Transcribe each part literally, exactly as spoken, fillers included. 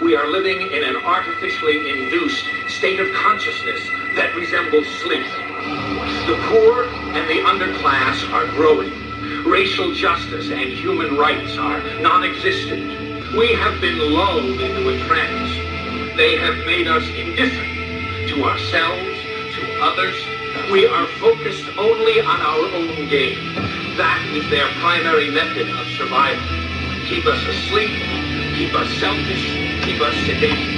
we are living in an artificially induced state of consciousness that resembles sleep. The poor and the underclass are growing. Racial justice and human rights are non-existent. We have been lulled into a trance. They have made us indifferent to ourselves, to others. We are focused only on our own gain. That is their primary method of survival. Keep us asleep, keep us selfish, keep us sedated.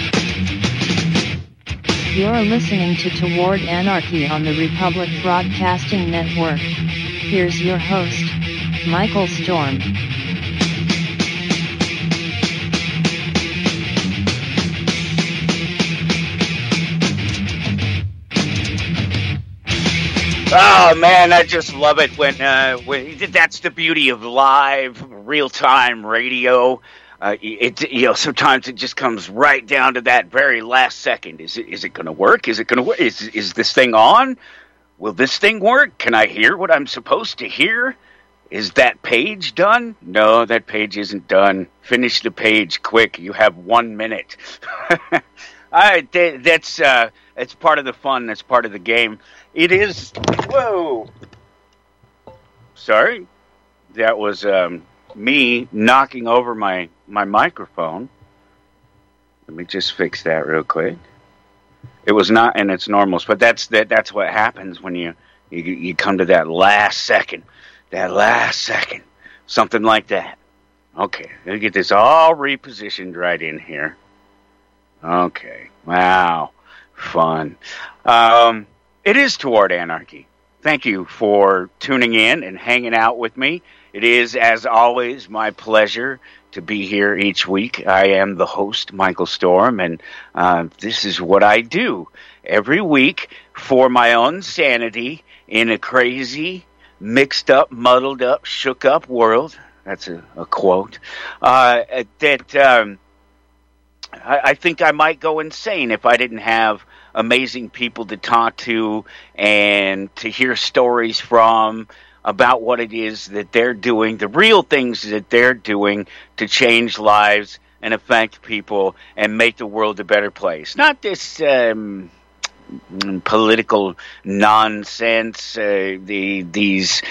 You're listening to Toward Anarchy on the Republic Broadcasting Network. Here's your host, Michael Storm. Oh man, I just love it when, uh, when that's the beauty of live, real-time radio. Uh, it you know sometimes it just comes right down to that very last second. Is it is it going to work? Is it going to work? Is is this thing on? Will this thing work? Can I hear what I'm supposed to hear? Is that page done? No, that page isn't done. Finish the page quick. You have one minute. I that, that's uh, that's part of the fun. That's part of the game. It is. Whoa. Sorry, that was um, me knocking over my, my microphone. Let me just fix that real quick. It was not in its normals, but that's that. That's what happens when you, you you come to that last second, that last second, something like that. Okay, let me get this all repositioned right in here. Okay, wow, fun. Um. It is Toward Anarchy. Thank you for tuning in and hanging out with me. It is, as always, my pleasure to be here each week. I am the host, Michael Storm, and uh, this is what I do every week for my own sanity in a crazy, mixed up, muddled up, shook up world. That's a, a quote. Uh, that um, I, I think I might go insane if I didn't have amazing people to talk to and to hear stories from about what it is that they're doing, the real things that they're doing to change lives and affect people and make the world a better place. Not this um, political nonsense, uh, the these...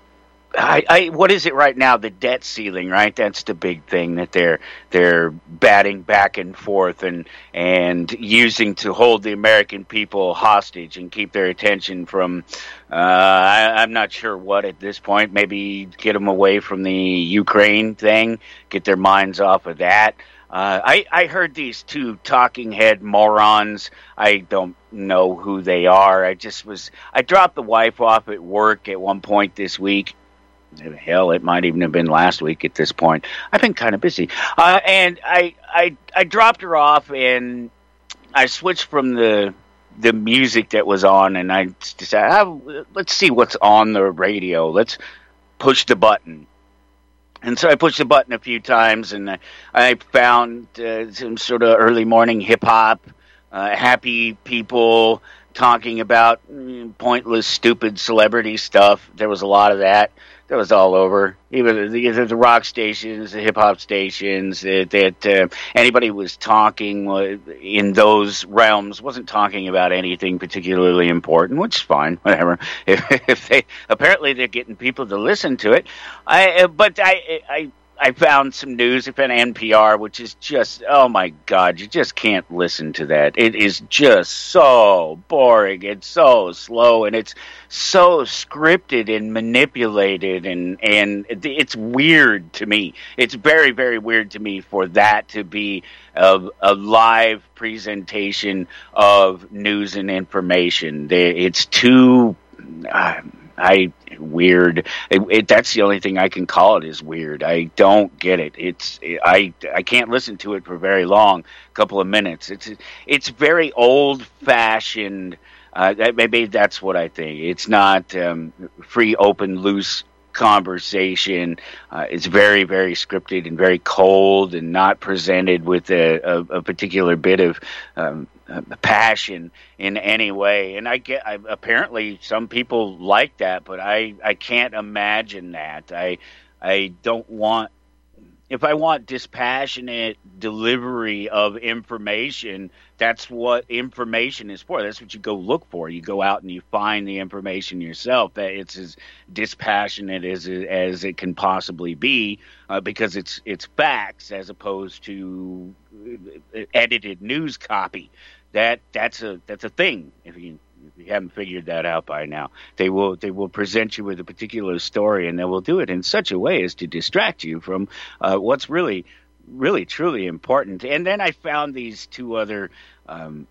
I, I, what is it right now? The debt ceiling, right? That's the big thing that they're they're batting back and forth and and using to hold the American people hostage and keep their attention from. Uh, I, I'm not sure what at this point. Maybe get them away from the Ukraine thing, get their minds off of that. Uh, I, I heard these two talking head morons. I don't know who they are. I just was. I dropped the wife off at work at one point this week. Hell, it might even have been last week at this point. I've been kind of busy. Uh, and I, I I dropped her off, and I switched from the the music that was on, and I decided, oh, let's see what's on the radio. Let's push the button. And so I pushed the button a few times, and I, I found uh, some sort of early morning hip-hop, uh, happy people talking about pointless, stupid celebrity stuff. There was a lot of that. That was all over. Even the, the rock stations, the hip hop stations, that, that uh, anybody was talking in those realms wasn't talking about anything particularly important, which is fine, whatever. If, if they apparently they're getting people to listen to it, I but I I. I found some news. I found N P R, which is just, oh my God, you just can't listen to that. It is just so boring. It's so slow, and it's so scripted and manipulated, and, and it's weird to me. It's very, very weird to me for that to be a, a live presentation of news and information. It's too... Uh, I weird. It, it, that's the only thing I can call it is weird. I don't get it. It's I I can't listen to it for very long. A couple of minutes. It's it's very old fashioned. Uh, maybe that's what I think. It's not um, free, open, loose conversation. Uh, it's very, very scripted and very cold and not presented with a, a, a particular bit of um, uh, passion in any way. And I get, I, apparently some people like that, but I, I can't imagine that. I, I don't want if I want dispassionate delivery of information, that's what information is for. That's what you go look for. You go out and you find the information yourself. That it's as dispassionate as it, as it can possibly be, uh, because it's it's facts as opposed to edited news copy. That that's a that's a thing. If you If you haven't figured that out by now, they will they will present you with a particular story, and they will do it in such a way as to distract you from uh, what's really, really, truly important. And then I found these two other. Um,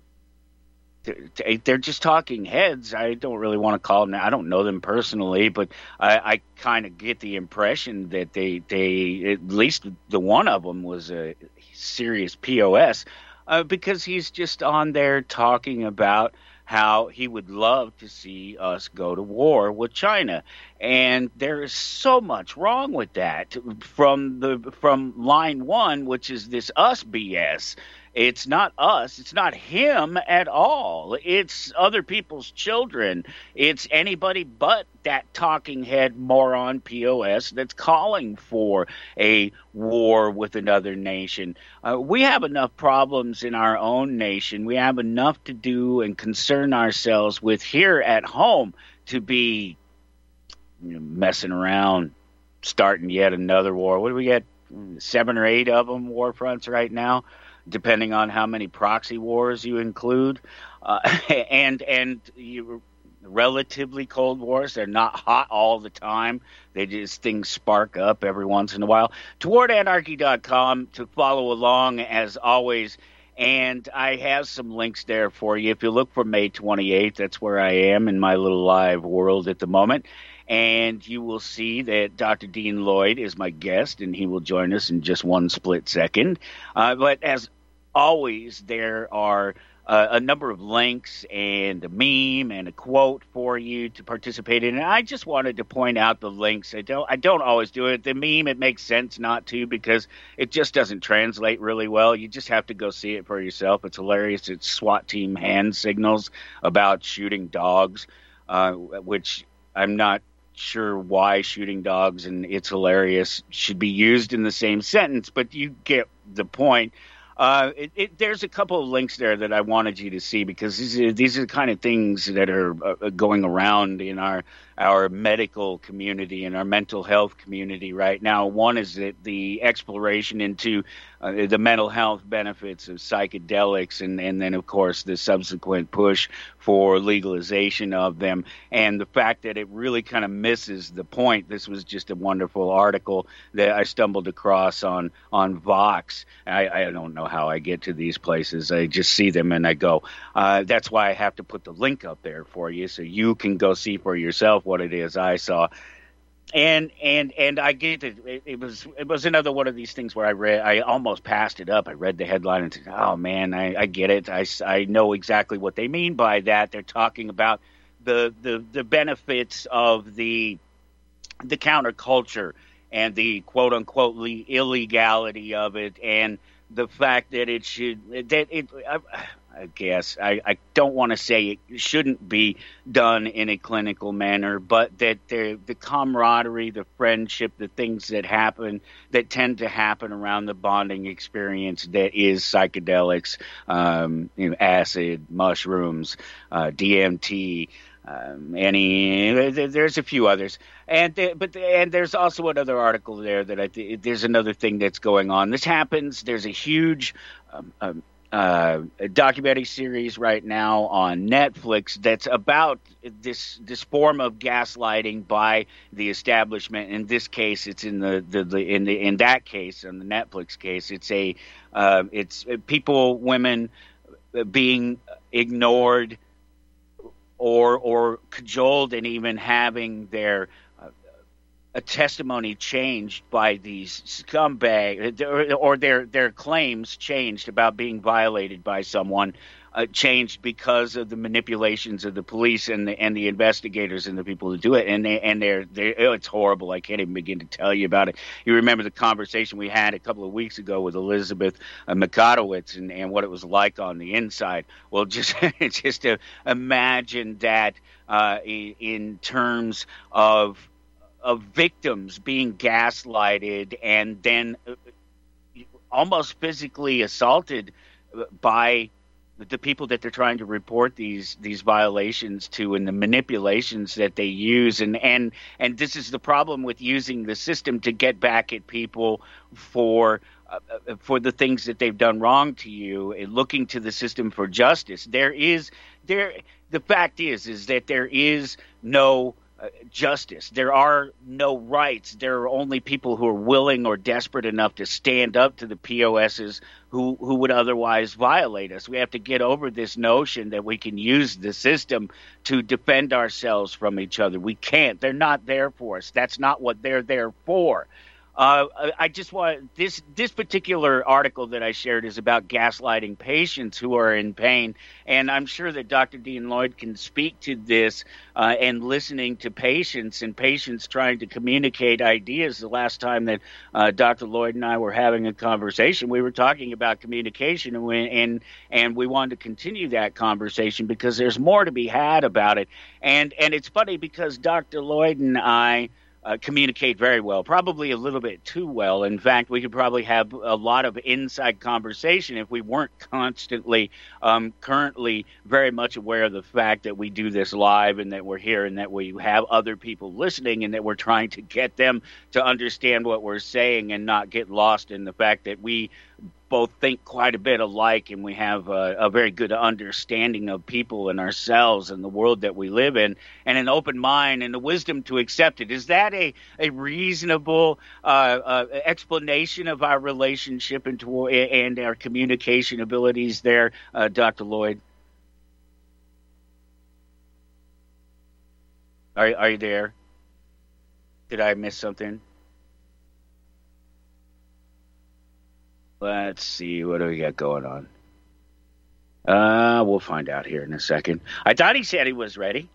they're just talking heads. I don't really want to call them. I don't know them personally, but I, I kind of get the impression that they they at least the one of them was a serious P O S, uh, because he's just on there talking about how he would love to see us go to war with China. And there is so much wrong with that from the from line one, which is this us B S. It's not us. It's not him at all. It's other people's children. It's anybody but that talking head moron P O S that's calling for a war with another nation. Uh, we have enough problems in our own nation. We have enough to do and concern ourselves with here at home to be, you know, messing around, starting yet another war. What do we get? Seven or eight of them war fronts right now, depending on how many proxy wars you include, uh, and and you, relatively cold wars. They're not hot all the time. They just things spark up every once in a while. toward anarchy dot com to follow along as always, and I have some links there for you. If you look for May twenty-eighth, that's where I am in my little live world at the moment. And you will see that Doctor Dean Lloyd is my guest, and he will join us in just one split second. Uh, but as always, there are uh, a number of links and a meme and a quote for you to participate in. And I just wanted to point out the links. I don't, I don't always do it. The meme, it makes sense not to, because it just doesn't translate really well. You just have to go see it for yourself. It's hilarious. It's SWAT team hand signals about shooting dogs, uh, which I'm not sure why shooting dogs and it's hilarious should be used in the same sentence, but you get the point. Uh, it, it, there's a couple of links there that I wanted you to see, because these are, these are the kind of things that are uh, going around in our our medical community and our mental health community right now. One is that the exploration into uh, the mental health benefits of psychedelics, and, and then, of course, the subsequent push for legalization of them, and the fact that it really kind of misses the point. This was just a wonderful article that I stumbled across on, on Vox. I, I don't know how I get to these places. I just see them and I go. Uh, that's why I have to put the link up there for you so you can go see for yourself what it is I saw. And and and I get it. It, it was it was another one of these things where I read. I almost passed it up. I read the headline and said, "Oh man, I, I get it. I, I know exactly what they mean by that. They're talking about the the the benefits of the the counterculture and the quote unquote le- illegality of it, and the fact that it should that it." I, I guess I, I don't want to say it shouldn't be done in a clinical manner, but that the the camaraderie, the friendship, the things that happen, that tend to happen around the bonding experience that is psychedelics, um, you know, acid, mushrooms, uh, D M T, um, any. There's a few others, and but and there's also another article there that I th- there's another thing that's going on. This happens. There's a huge. Um, um, Uh, a documentary series right now on Netflix that's about this this form of gaslighting by the establishment. In this case, it's in the, the, the in the in that case, in the Netflix case, it's a uh, it's people, women being ignored or or cajoled, and even having their a testimony changed by these scumbag, or, or their their claims changed about being violated by someone, uh, changed because of the manipulations of the police and the and the investigators and the people who do it, and they and they're they oh, it's horrible. I can't even begin to tell you about it. You remember the conversation we had a couple of weeks ago with Elizabeth uh, Mikatowicz and, and what it was like on the inside. Well, just just to imagine that uh, in, in terms of of victims being gaslighted and then almost physically assaulted by the people that they're trying to report these these violations to, and the manipulations that they use. And and and this is the problem with using the system to get back at people for uh, for the things that they've done wrong to you, and looking to the system for justice. There is there the fact is is that there is no Uh, justice. There are no rights. There are only people who are willing or desperate enough to stand up to the P O Ss who, who would otherwise violate us. We have to get over this notion that we can use the system to defend ourselves from each other. We can't. They're not there for us. That's not what they're there for. Uh, I just want this this particular article that I shared is about gaslighting patients who are in pain, and I'm sure that Doctor Dean Lloyd can speak to this. Uh, and listening to patients and patients trying to communicate ideas. The last time that uh, Doctor Lloyd and I were having a conversation, we were talking about communication, and we, and and we wanted to continue that conversation because there's more to be had about it. And and it's funny because Doctor Lloyd and I Uh, communicate very well, probably a little bit too well. In fact, we could probably have a lot of inside conversation if we weren't constantly, um, currently very much aware of the fact that we do this live and that we're here and that we have other people listening and that we're trying to get them to understand what we're saying and not get lost in the fact that we both think quite a bit alike, and we have a, a very good understanding of people and ourselves and the world that we live in, and an open mind and the wisdom to accept it. Is that a, a reasonable uh, uh, explanation of our relationship and, to, and our communication abilities there, uh, Doctor Lloyd? Are, are you there? Did I miss something? Let's see, what do we got going on? Uh, we'll find out here in a second. I thought he said he was ready.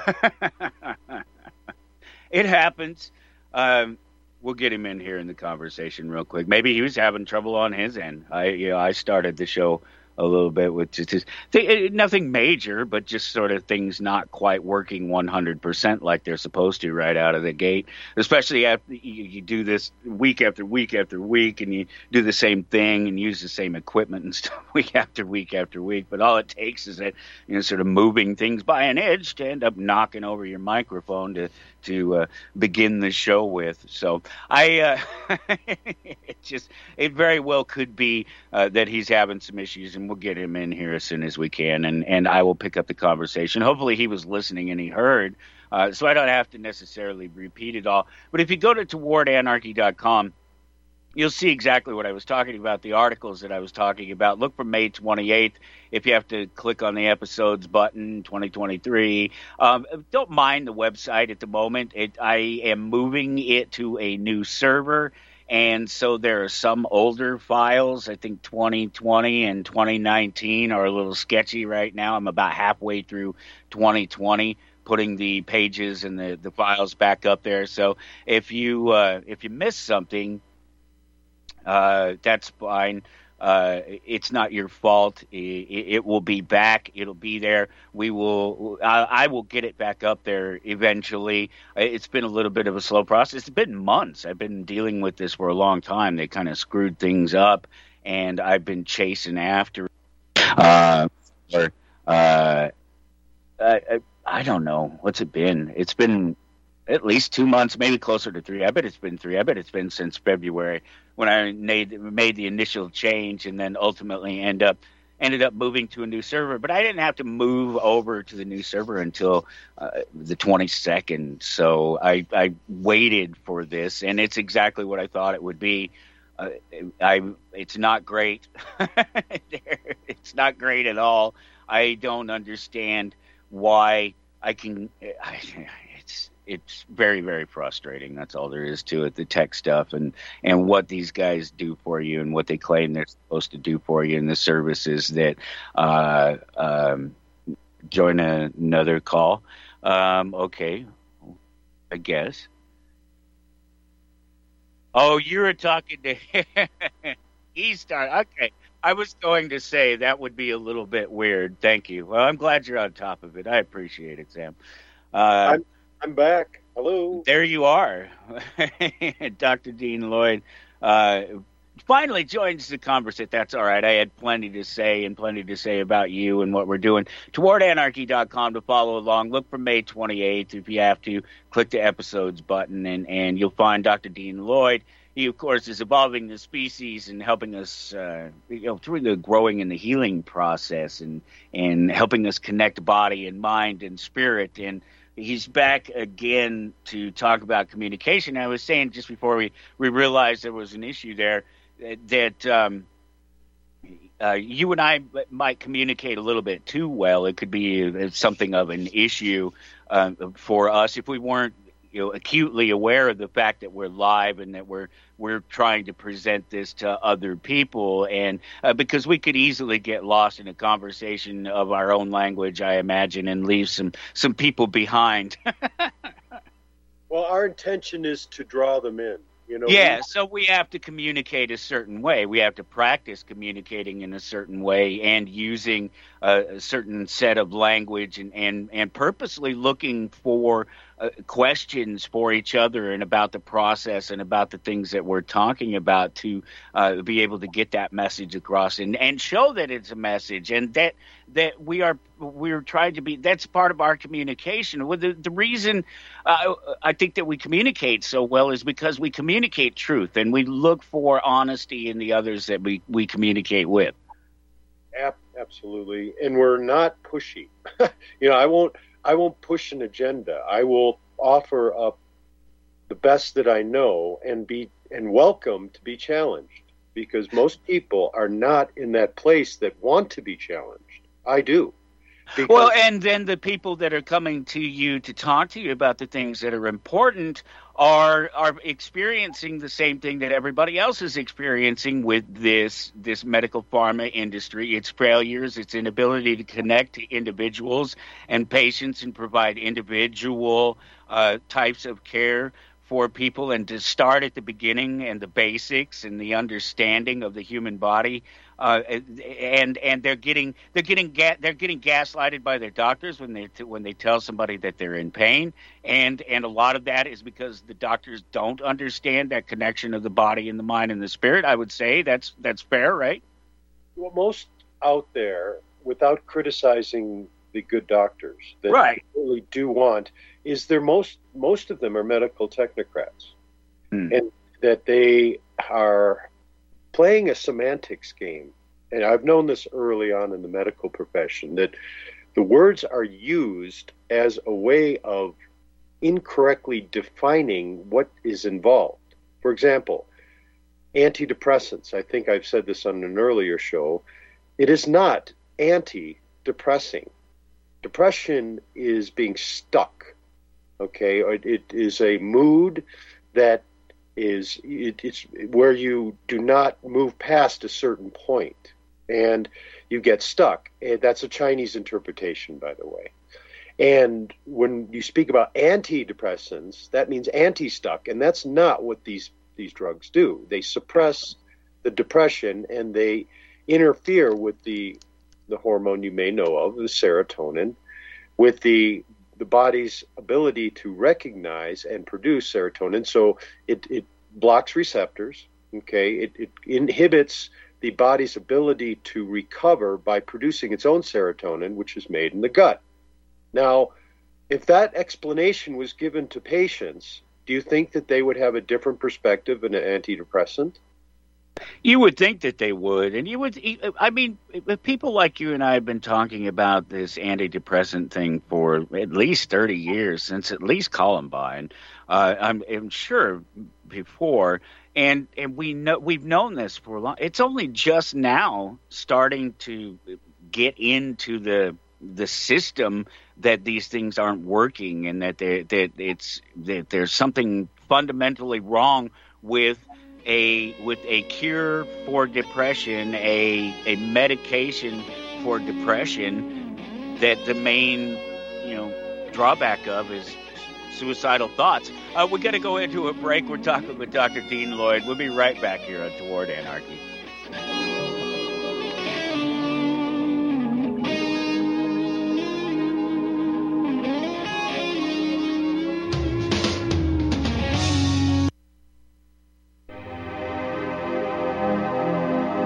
It happens. Um, we'll get him in here in the conversation real quick. Maybe he was having trouble on his end. I, you know, I started the show a little bit with just his, th- nothing major, but just sort of things not quite working one hundred percent like they're supposed to right out of the gate, especially after you, you do this week after week after week, and you do the same thing and use the same equipment and stuff week after week after week. But all it takes is that, you know, sort of moving things by an edge to end up knocking over your microphone to to uh, begin the show with. So I, uh, it just, it very well could be uh, that he's having some issues, and we'll get him in here as soon as we can, and, and I will pick up the conversation. Hopefully he was listening and he heard, uh, so I don't have to necessarily repeat it all. But if you go to toward anarchy dot com, you'll see exactly what I was talking about, the articles that I was talking about. Look for May twenty-eighth. If you have to click on the episodes button, twenty twenty-three. Um, don't mind the website at the moment. It, I am moving it to a new server, and so there are some older files. I think twenty twenty and twenty nineteen are a little sketchy right now. I'm about halfway through twenty twenty. Putting the pages and the, the files back up there. So if you uh, if you miss something, Uh, that's fine. Uh, it's not your fault. It, it will be back. It'll be there. We will. I, I will get it back up there eventually. It's been a little bit of a slow process. It's been months. I've been dealing with this for a long time. They kind of screwed things up, and I've been chasing after. Uh, or, uh, I, I don't know. What's it been? It's been at least two months, maybe closer to three. I bet it's been three. I bet it's been since February when I made made the initial change, and then ultimately end up ended up moving to a new server. But I didn't have to move over to the new server until uh, the twenty-second. So I, I waited for this, and it's exactly what I thought it would be. Uh, I it's not great. It's not great at all. I don't understand why I can. I, it's it's very, very frustrating. That's all there is to it. The tech stuff and, and what these guys do for you and what they claim they're supposed to do for you, and the services that uh, um, join a, another call. Um, okay, I guess. Oh, you were talking to E-Star. Okay. I was going to say that would be a little bit weird. Thank you. Well, I'm glad you're on top of it. I appreciate it, Sam. Uh, I'm, I'm back. Hello. There you are. Doctor Dean Lloyd uh, finally joins the conversation. That's all right. I had plenty to say and plenty to say about you and what we're doing. toward anarchy dot com to follow along. Look for May twenty-eighth. If you have to, click the episodes button, and, and you'll find Doctor Dean Lloyd. He, of course, is evolving the species and helping us, uh, you know, through the growing and the healing process, and and helping us connect body and mind and spirit. And he's back again to talk about communication. I was saying just before we, we realized there was an issue there that, that um, uh, you and I might communicate a little bit too well. It could be something of an issue uh, for us if we weren't, you know, acutely aware of the fact that we're live and that we're we're trying to present this to other people, and uh, because we could easily get lost in a conversation of our own language, I imagine, and leave some some people behind. Well, our intention is to draw them in. You know. Yeah, so we have to communicate a certain way. We have to practice communicating in a certain way and using a, a certain set of language, and, and, and purposely looking for uh, questions for each other and about the process and about the things that we're talking about to uh, be able to get that message across and, and show that it's a message, and that that we are we're trying to be. That's part of our communication. Well, the, the reason uh, I think that we communicate so well is because we communicate truth, and we look for honesty in the others that we, we communicate with. Absolutely, and we're not pushy. you know, I won't. I won't push an agenda. I will offer up the best that I know and be and welcome to be challenged, because most people are not in that place that want to be challenged. I do. Because well, and then the people that are coming to you to talk to you about the things that are important are are experiencing the same thing that everybody else is experiencing with this this medical pharma industry. Its failures, its inability to connect to individuals and patients and provide individual uh, types of care for people, and to start at the beginning and the basics and the understanding of the human body. Uh, and and they're getting they're getting ga- they're getting gaslighted by their doctors when they t- when they tell somebody that they're in pain, and and a lot of that is because the doctors don't understand that connection of the body and the mind and the spirit. I would say that's that's fair, right? Well, most out there, without criticizing the good doctors that right. really do want, is there most most of them are medical technocrats, hmm. and that they are playing a semantics game. And I've known this early on in the medical profession, that the words are used as a way of incorrectly defining what is involved. For example, antidepressants. I think I've said this on an earlier show. It is not anti-depressing. Depression is being stuck. Okay, it, it is a mood that is it, it's where you do not move past a certain point and you get stuck. And that's a Chinese interpretation, by the way. And when you speak about antidepressants, that means anti-stuck, and that's not what these these drugs do. They suppress the depression, and they interfere with the the hormone you may know of, the serotonin, with the the body's ability to recognize and produce serotonin. So it, it blocks receptors, okay? It, it inhibits the body's ability to recover by producing its own serotonin, which is made in the gut. Now, if that explanation was given to patients, do you think that they would have a different perspective than an antidepressant? You would think that they would, and you would. I mean, people like you and I have been talking about this antidepressant thing for at least thirty years, since at least Columbine. Uh, I'm, I'm sure before, and and we know we've known this for a long. It's only just now starting to get into the the system that these things aren't working, and that they that it's that there's something fundamentally wrong with. A with a cure for depression, a a medication for depression, that the main you know drawback of is suicidal thoughts. Uh, we got to go into a break. We're talking with Doctor Dean Lloyd. We'll be right back here on Toward Anarchy.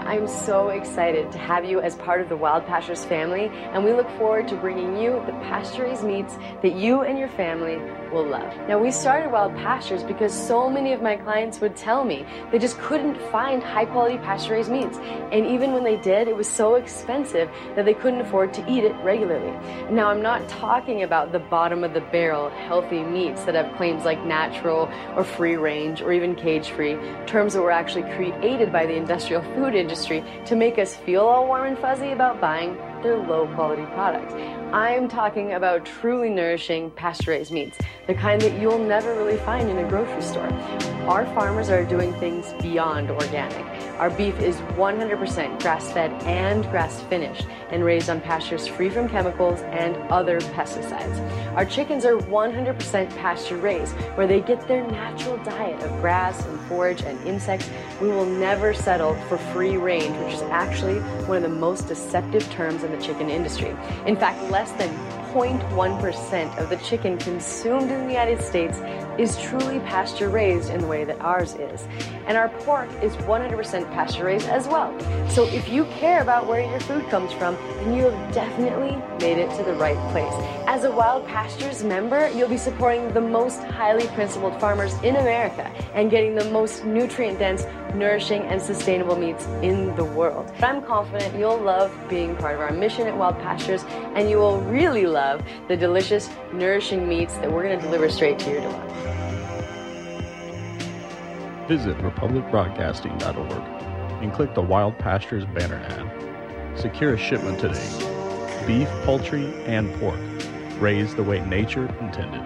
I'm so excited to have you as part of the Wild Pastures family, and we look forward to bringing you the pasture-raised meats that you and your family will love. Now, we started Wild Pastures because so many of my clients would tell me they just couldn't find high-quality pasture-raised meats, and even when they did, it was so expensive that they couldn't afford to eat it regularly. Now, I'm not talking about the bottom-of-the-barrel healthy meats that have claims like natural or free-range or even cage-free, terms that were actually created by the industrial food industry to make us feel all warm and fuzzy about buying their low-quality products. I'm talking about truly nourishing pasture-raised meats, the kind that you'll never really find in a grocery store. Our farmers are doing things beyond organic. Our beef is one hundred percent grass-fed and grass-finished and raised on pastures free from chemicals and other pesticides. Our chickens are one hundred percent pasture-raised, where they get their natural diet of grass and forage and insects. We will never settle for free range, which is actually one of the most deceptive terms in the chicken industry. In fact, less than zero point one percent of the chicken consumed in the United States is truly pasture-raised in the way that ours is. And our pork is one hundred percent pasture-raised as well. So if you care about where your food comes from, then you have definitely made it to the right place. As a Wild Pastures member, you'll be supporting the most highly principled farmers in America and getting the most nutrient-dense, nourishing, and sustainable meats in the world. But I'm confident you'll love being part of our mission at Wild Pastures, and you will really love the delicious, nourishing meats that we're going to deliver straight to your door. Visit republic broadcasting dot org and click the Wild Pastures banner ad. Secure a shipment today. Beef, poultry, and pork, raised the way nature intended.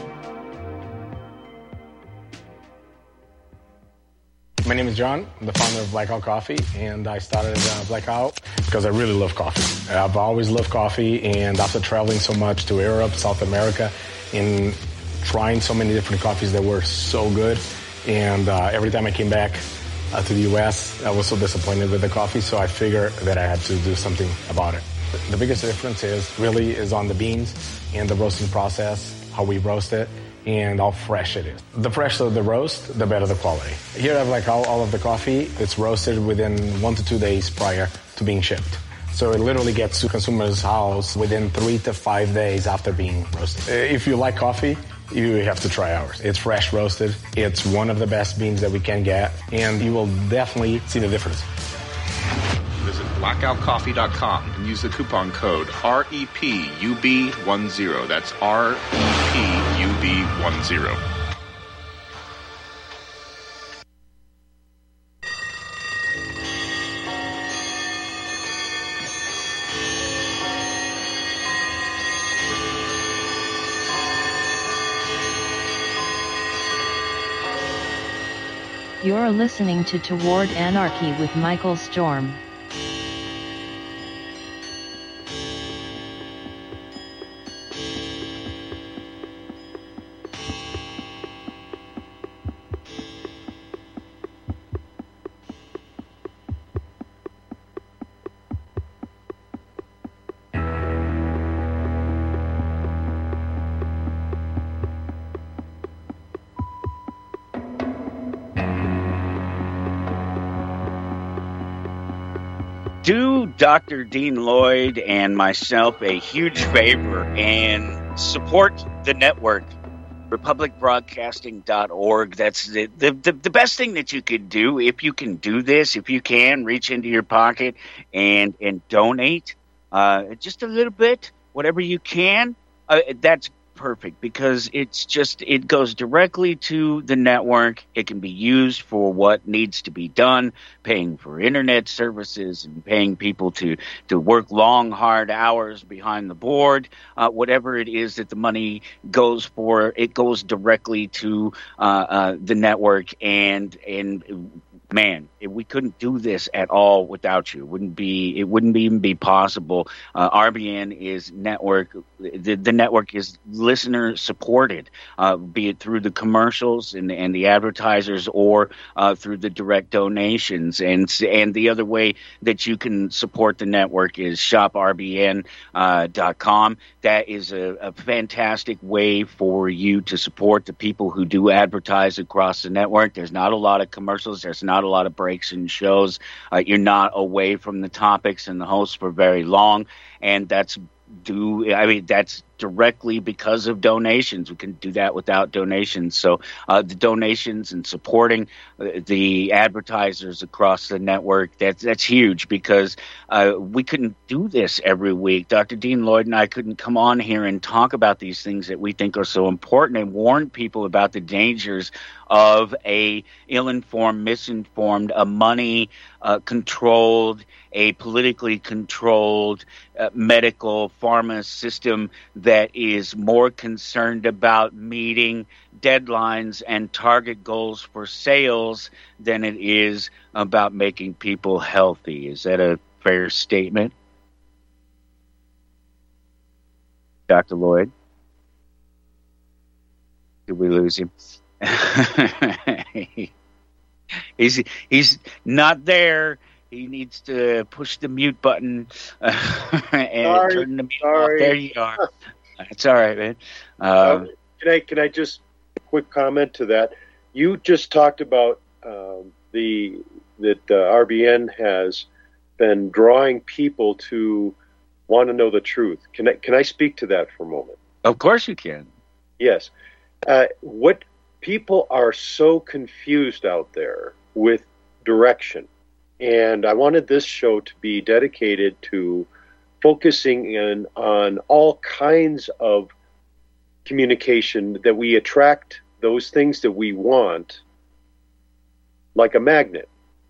My name is John. I'm the founder of Blackout Coffee, and I started uh, Blackout because I really love coffee. I've always loved coffee, and after traveling so much to Europe, South America, and trying so many different coffees that were so good, and uh, every time I came back uh, to the U S, I was so disappointed with the coffee, so I figured that I had to do something about it. The biggest difference is really is on the beans and the roasting process, how we roast it, and how fresh it is. The fresher the roast, the better the quality. Here I have like all, all of the coffee. It's roasted within one to two days prior to being shipped. So it literally gets to consumers' house within three to five days after being roasted. If you like coffee, you have to try ours. It's fresh roasted. It's one of the best beans that we can get, and you will definitely see the difference. Visit blackout coffee dot com and use the coupon code R E P U B ten. That's R E P U B ten. You're listening to Toward Anarchy with Michael Storm. Do Doctor Dean Lloyd and myself a huge favor and support the network, republic broadcasting dot org. That's the, the, the, the best thing that you could do. If you can do this, if you can, reach into your pocket and, and donate uh, just a little bit, whatever you can, uh, that's perfect, because it's just, it goes directly to the network. It can be used for what needs to be done, paying for internet services and paying people to, to work long, hard hours behind the board. Uh, whatever it is that the money goes for, it goes directly to uh, uh, the network. And, and man, if we couldn't do this at all without you. It wouldn't be, it wouldn't even be possible. Uh, R B N is network. The, the network is listener supported, uh, be it through the commercials and, and the advertisers, or uh, through the direct donations. And and the other way that you can support the network is shop R B N dot com. That is a, a fantastic way for you to support the people who do advertise across the network. There's not a lot of commercials. There's not not a lot of breaks in shows. Uh, you're not away from the topics and the hosts for very long, and that's due. I mean, that's directly because of donations. We can do that without donations. So uh, the donations and supporting the advertisers across the network, that's, that's huge, because uh, we couldn't do this every week. Doctor Dean Lloyd and I couldn't come on here and talk about these things that we think are so important and warn people about the dangers of a ill-informed, misinformed, a money uh, controlled, a politically controlled uh, medical pharma system that is more concerned about meeting deadlines and target goals for sales than it is about making people healthy. Is that a fair statement, Doctor Lloyd? Did we lose him? he's he's not there. He needs to push the mute button uh, and sorry, turn the mute sorry. off. There you are. It's all right, man. Um, um, can I can I just quick comment to that? You just talked about um, the that uh, R B N has been drawing people to want to know the truth. Can I can I speak to that for a moment? Of course you can. Yes. Uh, what people are so confused out there with direction. And I wanted this show to be dedicated to focusing in on all kinds of communication, that we attract those things that we want like a magnet.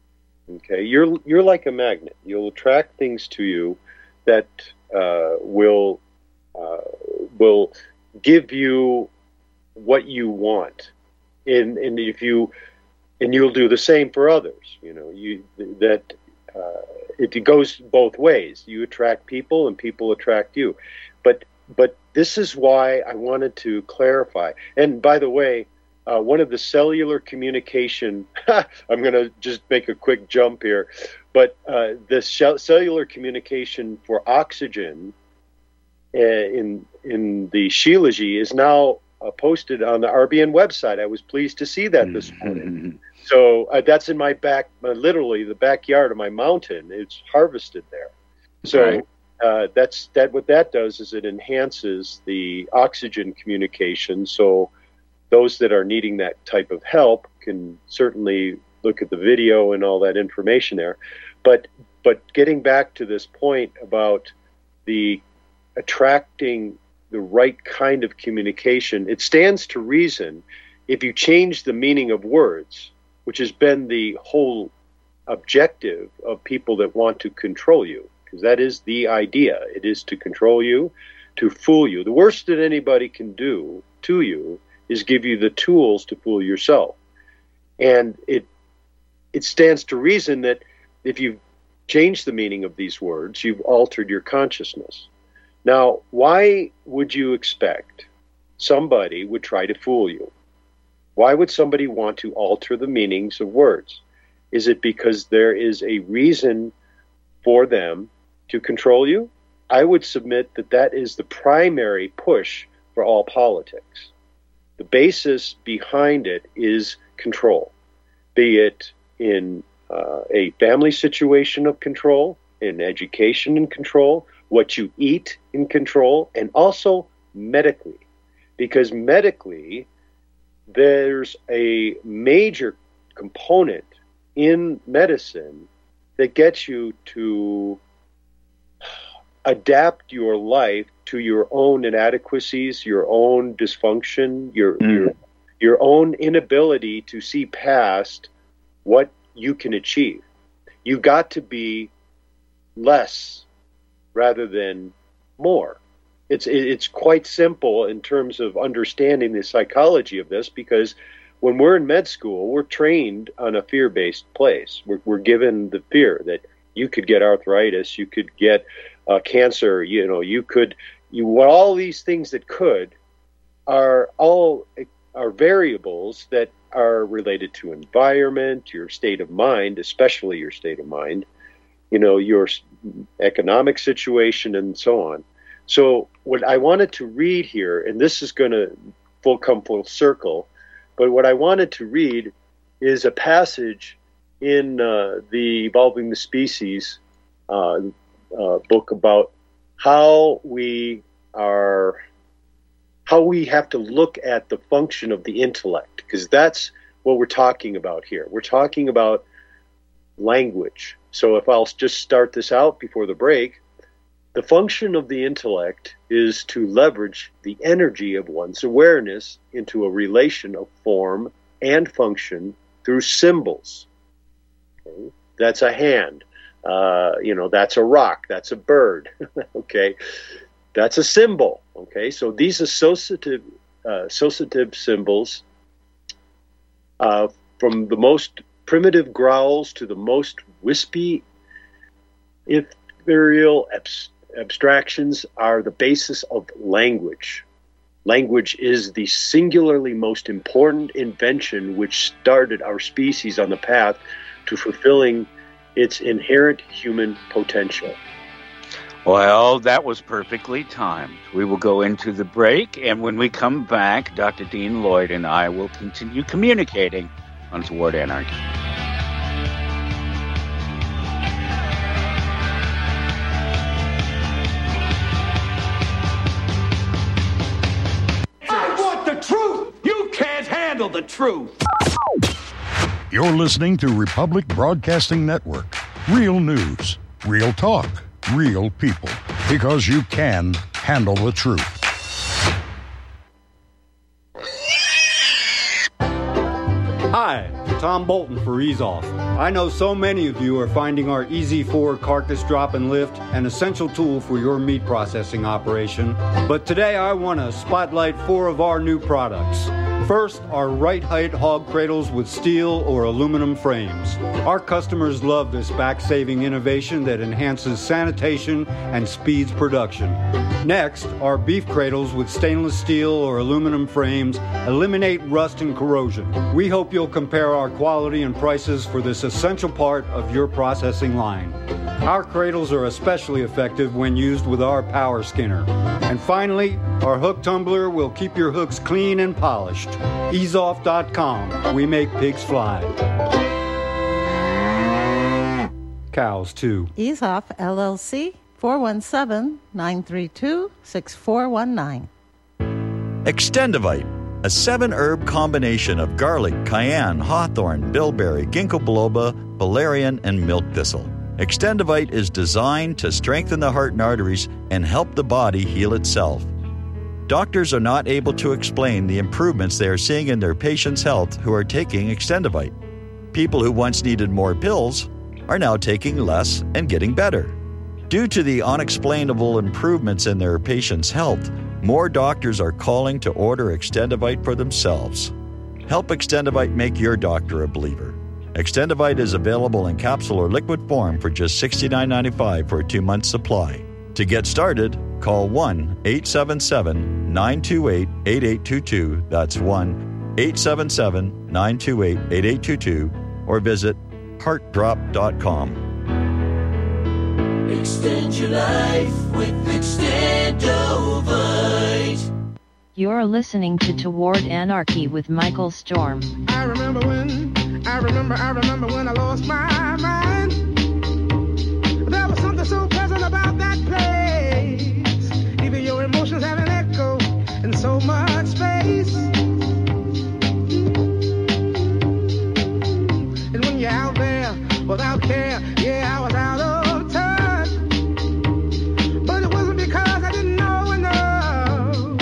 Okay, you're you're like a magnet. You'll attract things to you that uh, will uh, will give you what you want, and and if you and you'll do the same for others. You know, you that uh, it goes both ways. You attract people, and people attract you. But but this is why I wanted to clarify. And by the way, uh, one of the cellular communication. I'm going to just make a quick jump here, but uh, the sh- cellular communication for oxygen uh, in in the Shilajit is now uh, posted on the R B N website. I was pleased to see that this morning. So uh, that's in my back, uh, literally the backyard of my mountain. It's harvested there. So Right. uh, that's that. What that does is it enhances the oxygen communication. So those that are needing that type of help can certainly look at the video and all that information there. But but getting back to this point about the attracting the right kind of communication, it stands to reason if you change the meaning of words, which has been the whole objective of people that want to control you, because that is the idea. It is to control you, to fool you. The worst that anybody can do to you is give you the tools to fool yourself. And it it stands to reason that if you change the meaning of these words, you've altered your consciousness. Now, why would you expect somebody would try to fool you? Why would somebody want to alter the meanings of words? Is it because there is a reason for them to control you? I would submit that that is the primary push for all politics. The basis behind it is control, be it in uh, a family situation of control, in education and control, what you eat in control, and also medically. Because medically, there's a major component in medicine that gets you to adapt your life to your own inadequacies, your own dysfunction, your mm. your your own inability to see past what you can achieve. You got to be less rather than more. It's it's quite simple in terms of understanding the psychology of this, because when we're in med school, we're trained on a fear-based place. We're, we're given the fear that you could get arthritis, you could get uh, cancer, you know, you could, you all these things that could are all are variables that are related to environment, your state of mind, especially your state of mind, you know, your economic situation, and so on. So what I wanted to read here, and this is going to full come full circle, but what I wanted to read is a passage in uh, the Evolving the Species uh, uh, book about how we are, how we have to look at the function of the intellect, because that's what we're talking about here. We're talking about language. So if I'll just start this out before the break, the function of the intellect is to leverage the energy of one's awareness into a relation of form and function through symbols. Okay? That's a hand. Uh, you know, that's a rock. That's a bird. Okay? That's a symbol. Okay? So these associative, uh, associative symbols, uh, from the most primitive growls to the most wispy, ethereal abs- abstractions, are the basis of language. Language is the singularly most important invention which started our species on the path to fulfilling its inherent human potential. Well, that was perfectly timed. We will go into the break, and when we come back, Doctor Dean Lloyd and I will continue communicating on Toward Anarchy. I want the truth! You can't handle the truth! You're listening to Republic Broadcasting Network. Real news, real talk, real people. Because you can handle the truth. Hi, Tom Bolton for Ease Off. I know so many of you are finding our Easy four carcass drop and lift an essential tool for your meat processing operation. But today I want to spotlight four of our new products. First, our right height hog cradles with steel or aluminum frames. Our customers love this back-saving innovation that enhances sanitation and speeds production. Next, our beef cradles with stainless steel or aluminum frames eliminate rust and corrosion. We hope you'll compare our quality and prices for this essential part of your processing line. Our cradles are especially effective when used with our power skinner. And finally, our hook tumbler will keep your hooks clean and polished. ease off dot com. We make pigs fly. Cows, too. Ease Off, L L C, four one seven, nine three two, six four one nine. Extendivite, a seven-herb combination of garlic, cayenne, hawthorn, bilberry, ginkgo biloba, valerian, and milk thistle. Extendivite is designed to strengthen the heart and arteries and help the body heal itself. Doctors are not able to explain the improvements they are seeing in their patients' health who are taking Extendivite. People who once needed more pills are now taking less and getting better. Due to the unexplainable improvements in their patients' health, more doctors are calling to order Extendivite for themselves. Help Extendivite make your doctor a believer. Extendivite is available in capsule or liquid form for just sixty-nine ninety-five for a two-month supply. To get started, call one eight seven seven, nine two eight, eight eight two two. That's one eight seven seven, nine two eight, eight eight two two, or visit heart drop dot com. Extend your life with Extendovite. You're listening to Toward Anarchy with Michael Storm. I remember when, I remember, I remember when I lost my mind. There was something so pleasant about that place. Even your emotions have an echo in so much space. And when you're out there without care, yeah, I was out of touch. But it wasn't because I didn't know enough.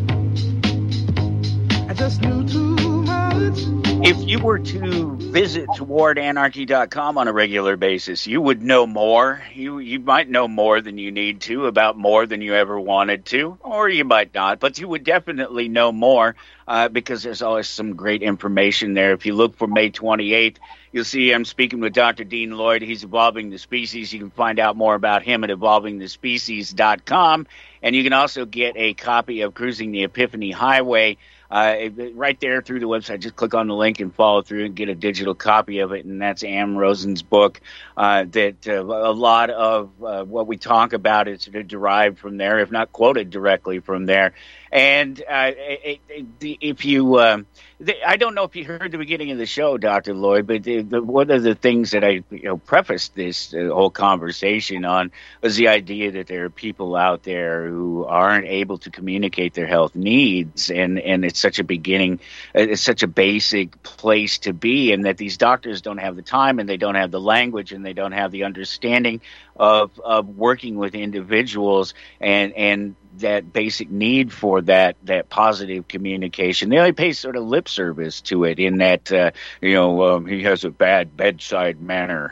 I just knew too much. If you were to visit toward anarchy dot com on a regular basis, you would know more. You you might know more than you need to about more than you ever wanted to, or you might not, but you would definitely know more uh, because there's always some great information there. If you look for May twenty-eighth, you'll see I'm speaking with Doctor Dean Lloyd. He's Evolving the Species. You can find out more about him at evolving the species dot com, and you can also get a copy of Cruising the Epiphany Highway, uh, right there through the website. Just click on the link and follow through and get a digital copy of it. And that's Ann Rosen's book. Uh, that uh, a lot of uh, what we talk about is derived from there, if not quoted directly from there. And uh, it, it, if you, uh, the, I don't know if you heard the beginning of the show, Doctor Lloyd, but the, the, one of the things that I you know, prefaced this uh, whole conversation on was the idea that there are people out there who aren't able to communicate their health needs, and, and it's such a beginning, it's such a basic place to be, and that these doctors don't have the time, and they don't have the language, and they don't have the understanding of, of working with individuals, and and that basic need for that that positive communication. They only pay sort of lip service to it in that, uh, you know, um, he has a bad bedside manner.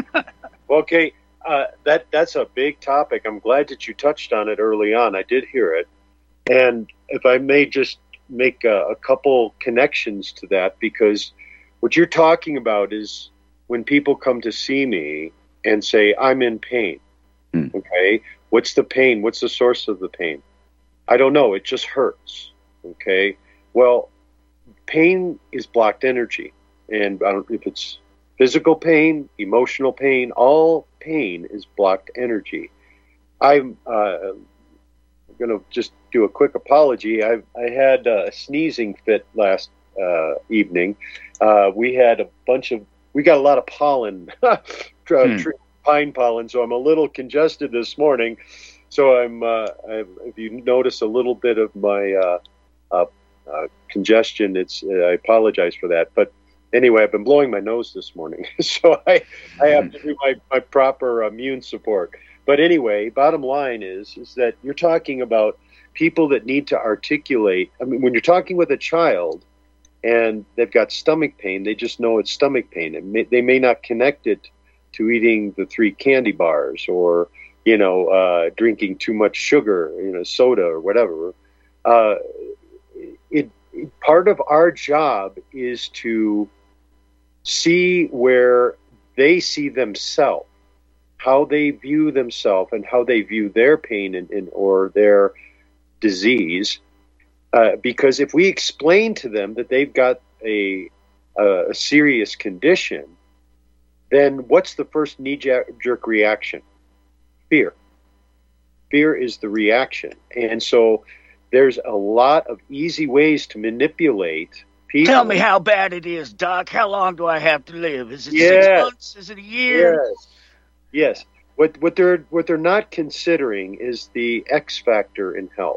Okay, uh, that that's a big topic. I'm glad that you touched on it early on. I did hear it. And if I may just make a, a couple connections to that, because what you're talking about is when people come to see me and say, I'm in pain, hmm. okay? What's the pain? What's the source of the pain? I don't know. It just hurts. Okay. Well, pain is blocked energy. And I don't, if it's physical pain, emotional pain, all pain is blocked energy. I'm uh, going to just do a quick apology. I, I had a sneezing fit last uh, evening. Uh, we had a bunch of, we got a lot of pollen, hmm. tree, pine pollen, so I'm a little congested this morning. So I'm, uh, I, if you notice a little bit of my uh, uh, uh, congestion, it's uh, I apologize for that. But anyway, I've been blowing my nose this morning, so I, I have to do my, my proper immune support. But anyway, bottom line is is that you're talking about people that need to articulate. I mean, when you're talking with a child and they've got stomach pain, they just know it's stomach pain. It may, they may not connect it to eating the three candy bars, or, you know, uh, drinking too much sugar, you know, soda or whatever. Uh, it, it part of our job is to see where they see themselves, how they view themselves, and how they view their pain and, and or their disease. Uh, because if we explain to them that they've got a a, a serious condition, then what's the first knee-jerk reaction? Fear. Fear is the reaction. And so there's a lot of easy ways to manipulate people. Tell me how bad it is, Doc. How long do I have to live? Is it yes. six months? Is it a year? Yes. Yes. What, what they're what they're not considering is the X factor in health.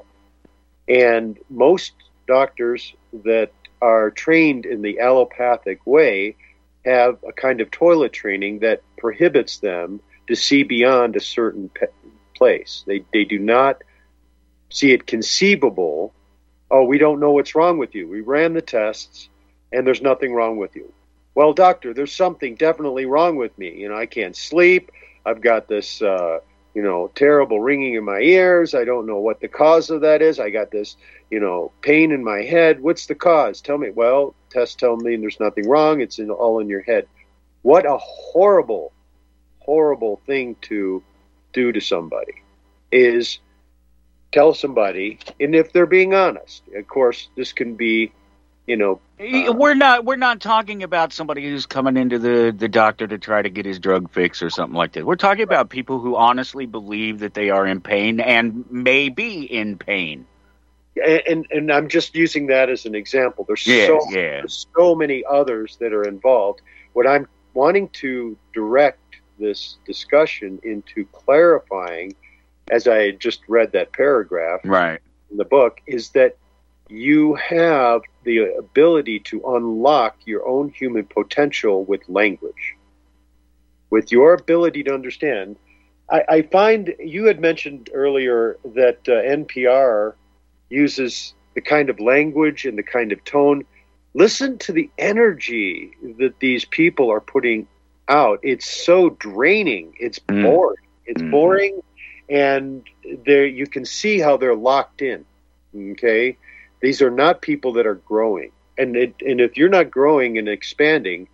And most doctors that are trained in the allopathic way have a kind of toilet training that prohibits them to see beyond a certain pe- place. They they do not see it conceivable. Oh, we don't know what's wrong with you. We ran the tests, and there's nothing wrong with you. Well, doctor, there's something definitely wrong with me. You know, I can't sleep. I've got this, uh, you know, terrible ringing in my ears. I don't know what the cause of that is. I got this, you know, pain in my head. What's the cause? Tell me. Well, tests tell me there's nothing wrong. It's in, all in your head. What a horrible, horrible thing to do to somebody is tell somebody, and if they're being honest, of course, this can be, you know, uh, we're not we're not talking about somebody who's coming into the, the doctor to try to get his drug fix or something like that. We're talking about people who honestly believe that they are in pain and may be in pain. And, and and I'm just using that as an example. There's yeah, so yeah. there's so many others that are involved. What I'm wanting to direct this discussion into clarifying, as I just read that paragraph right. in the book, is that you have the ability to unlock your own human potential with language. With your ability to understand, I, I find you had mentioned earlier that uh, N P R uses the kind of language and the kind of tone. Listen to the energy that these people are putting out. It's so draining. It's mm. boring. It's mm. boring, and there you can see how they're locked in. Okay, these are not people that are growing, and it, and if you're not growing and expanding,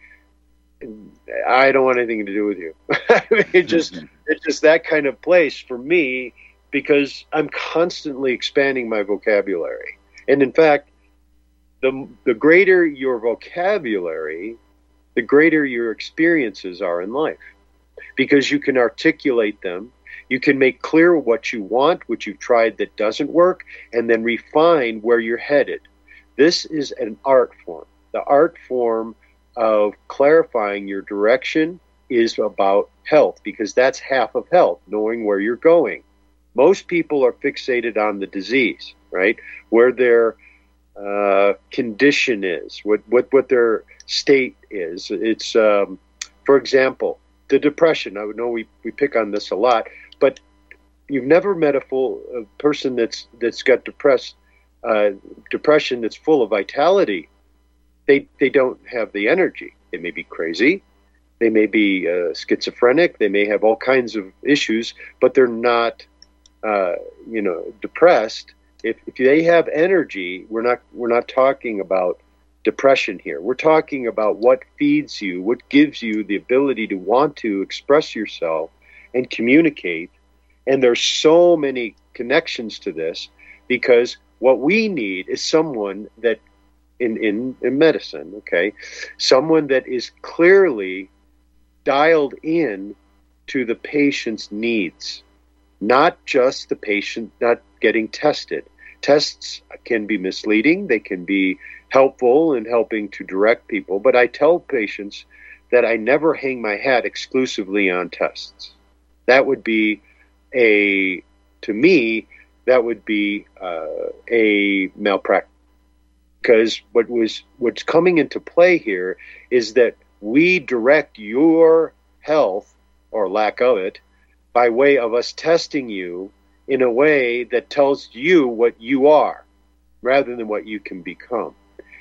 I don't want anything to do with you. it just mm-hmm. it's just that kind of place for me, because I'm constantly expanding my vocabulary. And in fact, the the greater your vocabulary, the greater your experiences are in life, because you can articulate them. You can make clear what you want, what you've tried that doesn't work, and then refine where you're headed. This is an art form. The art form of clarifying your direction is about health, because that's half of health, knowing where you're going. Most people are fixated on the disease, right? Where their uh, condition is, what, what, what their state is. It's, um, for example, the depression. I know we, we pick on this a lot, but you've never met a full a person that's that's got depressed uh, depression that's full of vitality. They they don't have the energy. They may be crazy, they may be uh, schizophrenic, they may have all kinds of issues, but they're not uh, you know depressed. If if they have energy, we're not we're not talking about depression here. We're talking about what feeds you, what gives you the ability to want to express yourself and communicate. And there's so many connections to this, because what we need is someone that in, in, in medicine, okay, someone that is clearly dialed in to the patient's needs, not just the patient not getting tested. Tests can be misleading. They can be helpful in helping to direct people. But I tell patients that I never hang my hat exclusively on tests. That would be a, to me, that would be uh, a malpractice. Because what was what's coming into play here is that we direct your health, or lack of it, by way of us testing you in a way that tells you what you are, rather than what you can become.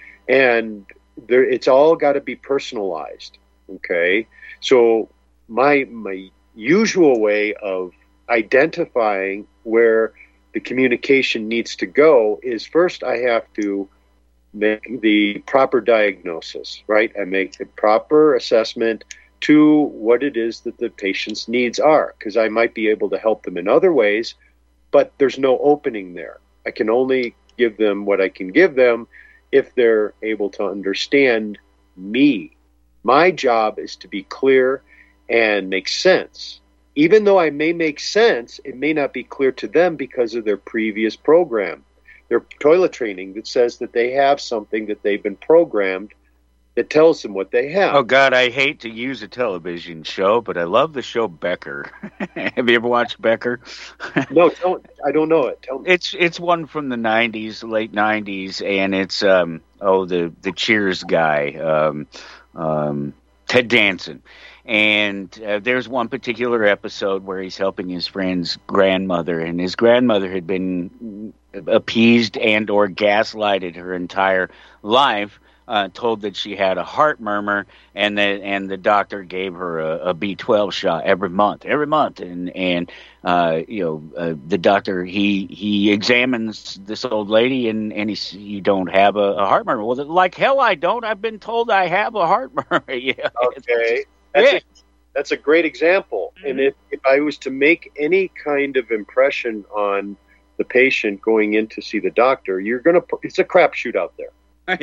And there, it's all got to be personalized, okay? So my my usual way of identifying where the communication needs to go is, first I have to make the proper diagnosis, right? I make the proper assessment to what it is that the patient's needs are, because I might be able to help them in other ways, but there's no opening there. I can only give them what I can give them if they're able to understand me. My job is to be clear and make sense. Even though I may make sense, it may not be clear to them because of their previous program, their toilet training that says that they have something that they've been programmed that tells them what they have. Oh, God, I hate to use a television show, but I love the show Becker. Have you ever watched Becker? No, don't, I don't know it. Tell me. It's it's one from the nineties, late nineties, and it's, um oh, the, the Cheers guy, um, um, Ted Danson. And uh, there's one particular episode where he's helping his friend's grandmother, and his grandmother had been appeased and or gaslighted her entire life, uh, told that she had a heart murmur, and the, and the doctor gave her a, a B twelve shot every month, every month. And, and uh, you know, uh, the doctor, he he examines this old lady, and, and he you don't have a, a heart murmur. Well, like hell I don't. I've been told I have a heart murmur. Yeah. Okay. That's, yeah. a, that's a great example. Mm-hmm. And if, if I was to make any kind of impression on the patient going in to see the doctor, you're going to, it's a crapshoot out there.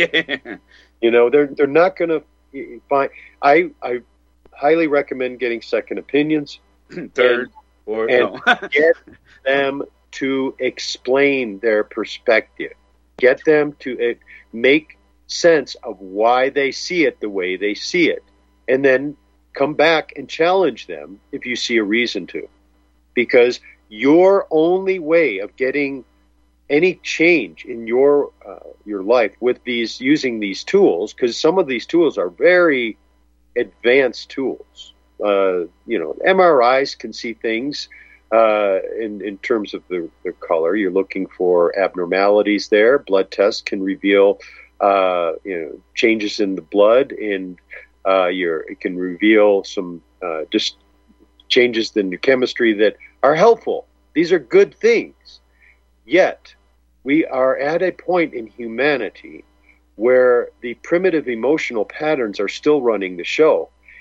You know, they're, they're not going to find, I, I highly recommend getting second opinions. Third, and, or and no. Get them to explain their perspective. Get them to uh, make sense of why they see it the way they see it. And then come back and challenge them if you see a reason to. Because your only way of getting any change in your uh, your life with these, using these tools, because some of these tools are very advanced tools. Uh, you know, M R Is can see things uh, in, in terms of the, the color. You're looking for abnormalities there. Blood tests can reveal uh, you know, changes in the blood, and Uh, your, it can reveal some uh, just changes in your chemistry that are helpful. These are good things. Yet, we are at a point in humanity where the primitive emotional patterns are still running the show.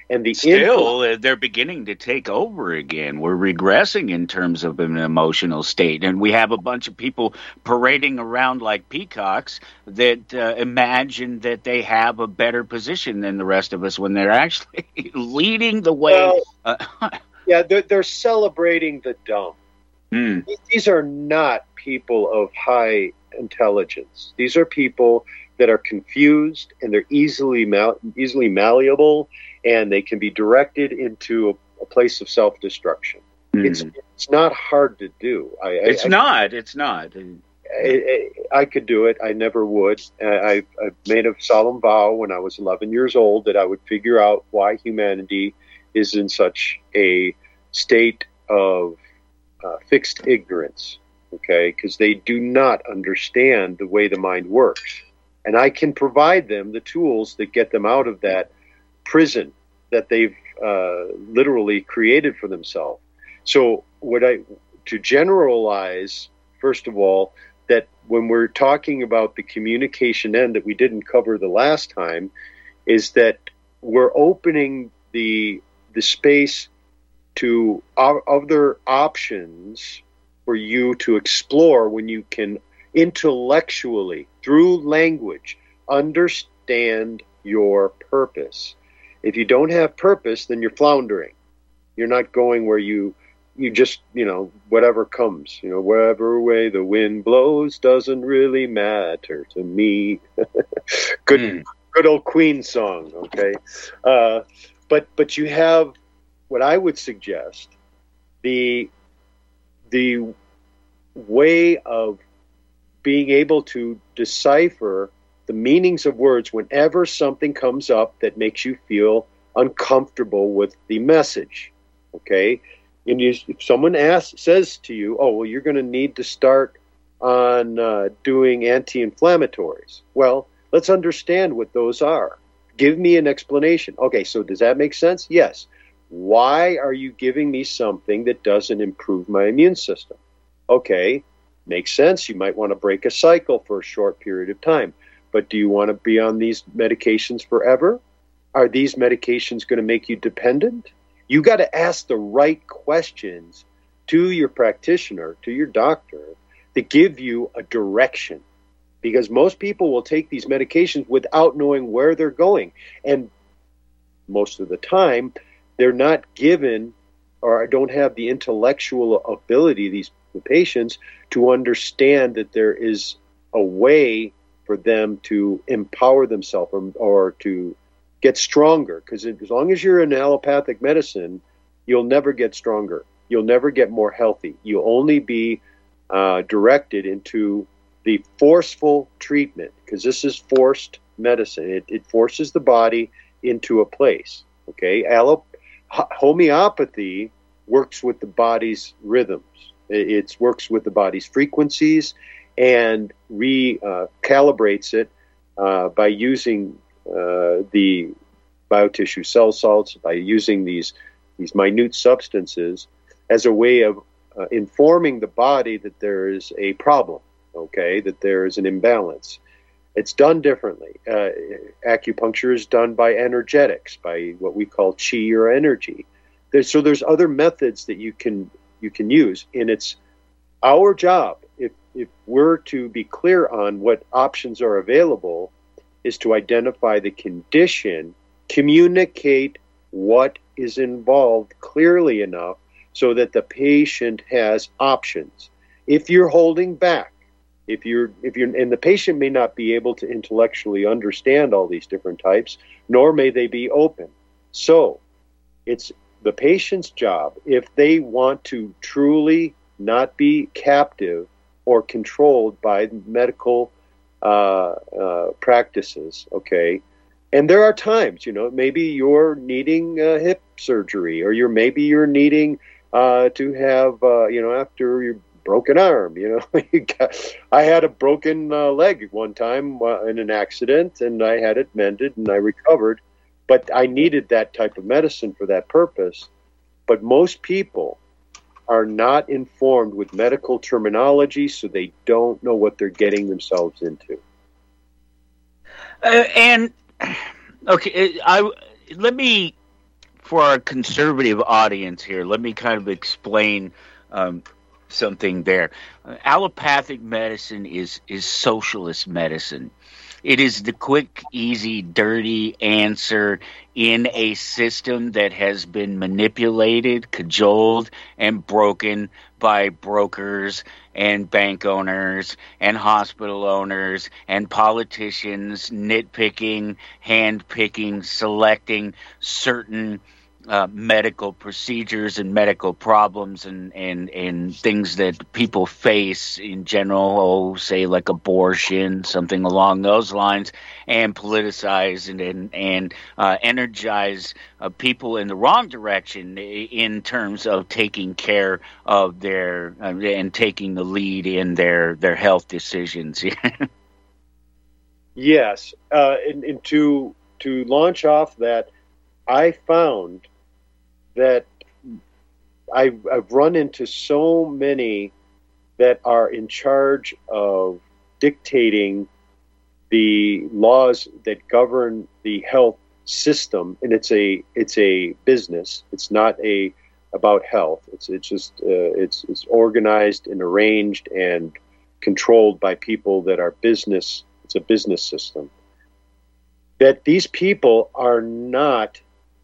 And the Still, input, they're beginning to take over again. We're regressing in terms of an emotional state. And we have a bunch of people parading around like peacocks that uh, imagine that they have a better position than the rest of us when they're actually leading the way. Well, uh, yeah, they're, they're celebrating the dumb. Mm. These are not people of high intelligence. These are people that are confused, and they're easily mal- easily malleable, and they can be directed into a, a place of self-destruction. Mm. It's it's not hard to do. I, it's I, not. I, it's not. I, I, I could do it. I never would. I, I made a solemn vow when I was eleven years old that I would figure out why humanity is in such a state of uh, fixed ignorance, okay? Because they do not understand the way the mind works. And I can provide them the tools that get them out of that prison that they've uh, literally created for themselves. So what I to generalize, first of all, that when we're talking about the communication end that we didn't cover the last time, is that we're opening the the space to other options for you to explore when you can intellectually, through language, understand your purpose. If you don't have purpose, then you're floundering. You're not going where you, you just, you know, whatever comes, you know, wherever way the wind blows doesn't really matter to me. good, mm. good old Queen song. Okay. Uh, but, but you have what I would suggest, the, the way of being able to decipher the meanings of words whenever something comes up that makes you feel uncomfortable with the message, okay? And you, if someone asks, says to you, oh, well, you're going to need to start on uh, doing anti-inflammatories. Well, let's understand what those are. Give me an explanation. Okay, so does that make sense? Yes. Why are you giving me something that doesn't improve my immune system? Okay, makes sense. You might want to break a cycle for a short period of time. But do you want to be on these medications forever? Are these medications going to make you dependent? You got to ask the right questions to your practitioner, to your doctor, to give you a direction. Because most people will take these medications without knowing where they're going. And most of the time, they're not given or don't have the intellectual ability, these the patients, to understand that there is a way for them to empower themselves or, or to get stronger. Because as long as you're in allopathic medicine, you'll never get stronger. You'll never get more healthy. You'll only be uh, directed into the forceful treatment, because this is forced medicine. It, it forces the body into a place. Okay, Allop- homeopathy works with the body's rhythms. It, it works with the body's frequencies and recalibrates uh, it uh, by using uh, the biotissue cell salts, by using these these minute substances as a way of uh, informing the body that there is a problem, okay, that there is an imbalance. It's done differently. Uh, acupuncture is done by energetics, by what we call chi or energy. There's, so there's other methods that you can you can use, and it's our job, if if we're to be clear on what options are available, is to identify the condition, communicate what is involved clearly enough so that the patient has options. If you're holding back, if you're if you're and the patient may not be able to intellectually understand all these different types, nor may they be open. So it's the patient's job, if they want to truly not be captive or controlled by medical uh, uh, practices, okay? And there are times, you know, maybe you're needing uh, hip surgery, or you're maybe you're needing uh, to have, uh, you know, after your broken arm, you know. you got, I had a broken uh, leg one time uh, in an accident, and I had it mended, and I recovered. But I needed that type of medicine for that purpose. But most people are not informed with medical terminology, so they don't know what they're getting themselves into. Uh, and okay, I let me for our conservative audience here, let me kind of explain um, something there. Uh, allopathic medicine is is socialist medicine. It is the quick, easy, dirty answer in a system that has been manipulated, cajoled, and broken by brokers and bank owners and hospital owners and politicians nitpicking, handpicking, selecting certain Uh, medical procedures and medical problems and, and, and things that people face in general, oh, say like abortion, something along those lines, and politicize and and, and uh, energize uh, people in the wrong direction in terms of taking care of their uh, and taking the lead in their, their health decisions. Yes, uh, and, and to to launch off that, I found that I've, I've run into so many that are in charge of dictating the laws that govern the health system, and it's a it's a business. It's not a about health. It's it's just uh, it's it's organized and arranged and controlled by people that are business. It's a business system. That these people are not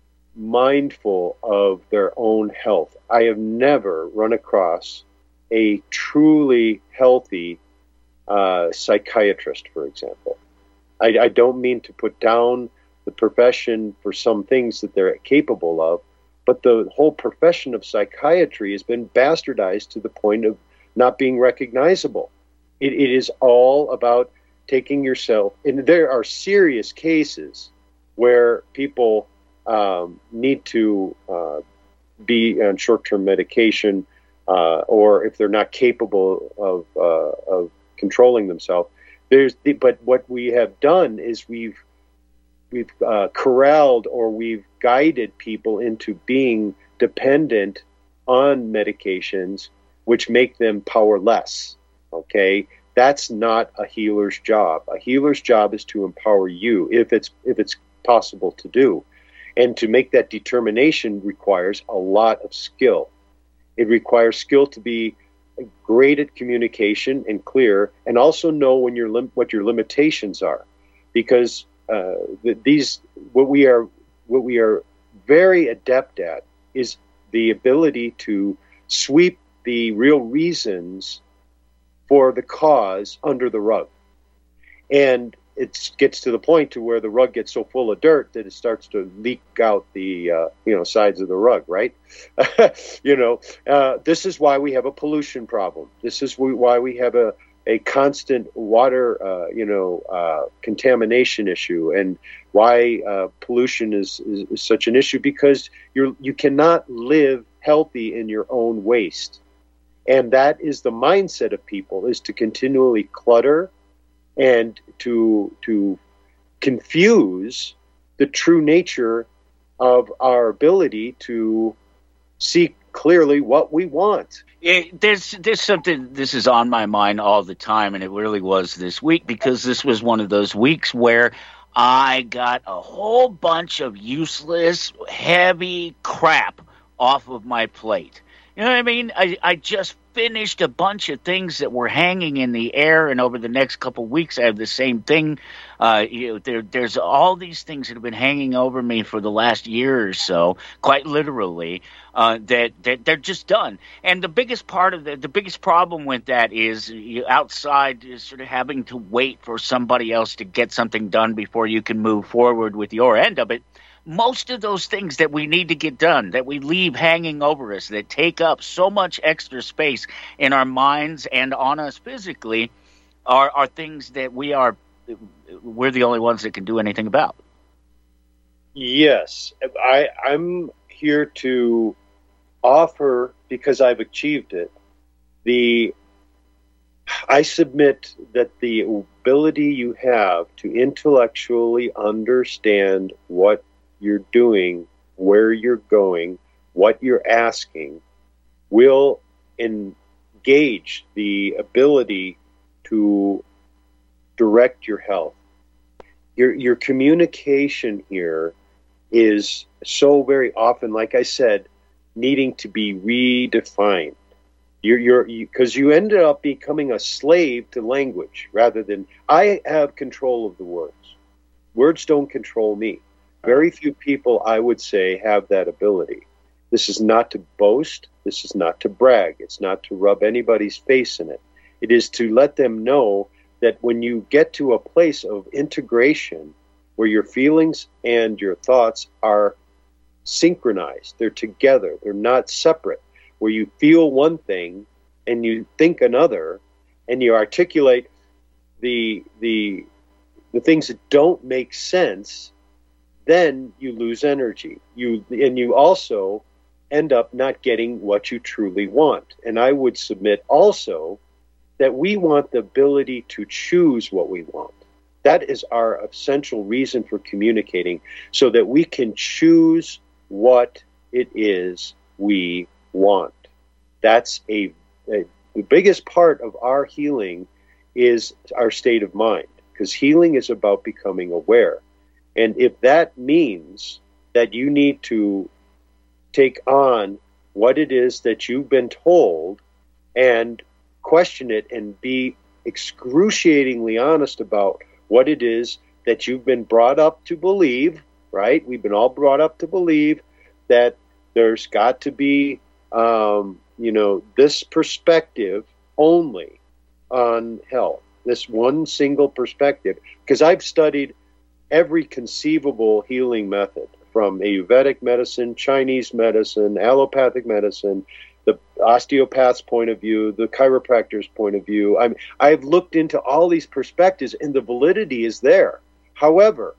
mindful of their own health. I have never run across a truly healthy uh, psychiatrist, for example. I, I don't mean to put down the profession for some things that they're capable of, but the whole profession of psychiatry has been bastardized to the point of not being recognizable. It, it is all about taking yourself, and there are serious cases where people Um, need to uh, be on short-term medication, uh, or if they're not capable of uh, of controlling themselves. There's, the, but what we have done is we've we've uh, corralled or we've guided people into being dependent on medications, which make them powerless. Okay, that's not a healer's job. A healer's job is to empower you, if it's if it's possible to do. And to make that determination requires a lot of skill. It requires skill to be great at communication and clear, and also know when your lim- what your limitations are, because uh, the, these what we are what we are very adept at is the ability to sweep the real reasons for the cause under the rug, and it gets to the point to where the rug gets so full of dirt that it starts to leak out the uh, you know sides of the rug, right? you know, uh, this is why we have a pollution problem. This is why we have a a constant water uh, you know uh, contamination issue, and why uh, pollution is, is, is such an issue, because you you cannot live healthy in your own waste, and that is the mindset of people, is to continually clutter and to to confuse the true nature of our ability to see clearly what we want. It, there's there's something, this is on my mind all the time, and it really was this week, because this was one of those weeks where I got a whole bunch of useless, heavy crap off of my plate. You know what I mean? I, I just finished a bunch of things that were hanging in the air, and over the next couple of weeks, I have the same thing. Uh, you know, there, there's all these things that have been hanging over me for the last year or so, quite literally, uh, that, that they're just done. And the biggest part of the, the biggest problem with that is you outside is sort of having to wait for somebody else to get something done before you can move forward with your end of it. Most of those things that we need to get done, that we leave hanging over us, that take up so much extra space in our minds and on us physically, are, are things that we are, we're the only ones that can do anything about. Yes, I, I'm here to offer, because I've achieved it, the I submit that the ability you have to intellectually understand what you're doing, where you're going, what you're asking, will engage the ability to direct your health. Your your communication here is so very often, like I said, needing to be redefined. You're, you're, because you, you ended up becoming a slave to language rather than, I have control of the words. Words don't control me. Very few people, I would say, have that ability. This is not to boast. This is not to brag. It's not to rub anybody's face in it. It is to let them know that when you get to a place of integration where your feelings and your thoughts are synchronized, they're together, they're not separate, where you feel one thing and you think another, and you articulate the the the things that don't make sense, then you lose energy. You and you also end up not getting what you truly want. And I would submit also that we want the ability to choose what we want. That is our essential reason for communicating, so that we can choose what it is we want. That's a, a the biggest part of our healing is our state of mind, because healing is about becoming aware. And if that means that you need to take on what it is that you've been told and question it and be excruciatingly honest about what it is that you've been brought up to believe, right? We've been all brought up to believe that there's got to be, um, you know, this perspective only on health, this one single perspective. Because I've studied every conceivable healing method, from Ayurvedic medicine, Chinese medicine, allopathic medicine, the osteopath's point of view, the chiropractor's point of view. I'm, I've looked into all these perspectives, and the validity is there. However,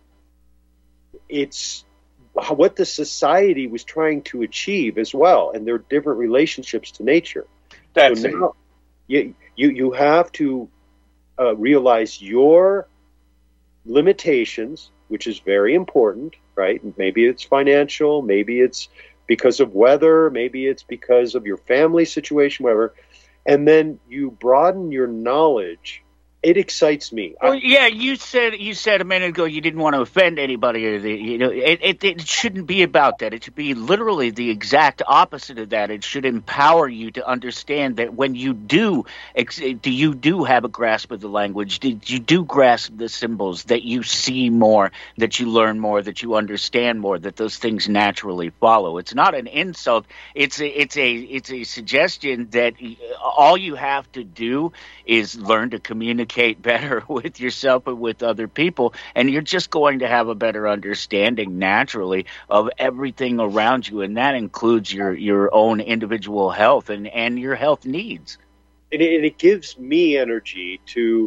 it's what the society was trying to achieve as well, and there are different relationships to nature. That's so it. now, you, you, you have to uh, realize your limitations, which is very important, right? Maybe it's financial, maybe it's because of weather, maybe it's because of your family situation, whatever. And then you broaden your knowledge. It excites me. Well, yeah, you said you said a minute ago you didn't want to offend anybody. Or the, you know, it, it it shouldn't be about that. It should be literally the exact opposite of that. It should empower you to understand that when you do, do you do have a grasp of the language, did you do grasp the symbols, that you see more, that you learn more, that you understand more, that those things naturally follow. It's not an insult. It's a it's a it's a suggestion that all you have to do is learn to communicate better with yourself and with other people, and you're just going to have a better understanding naturally of everything around you, and that includes your your own individual health and and your health needs. And it, and it gives me energy to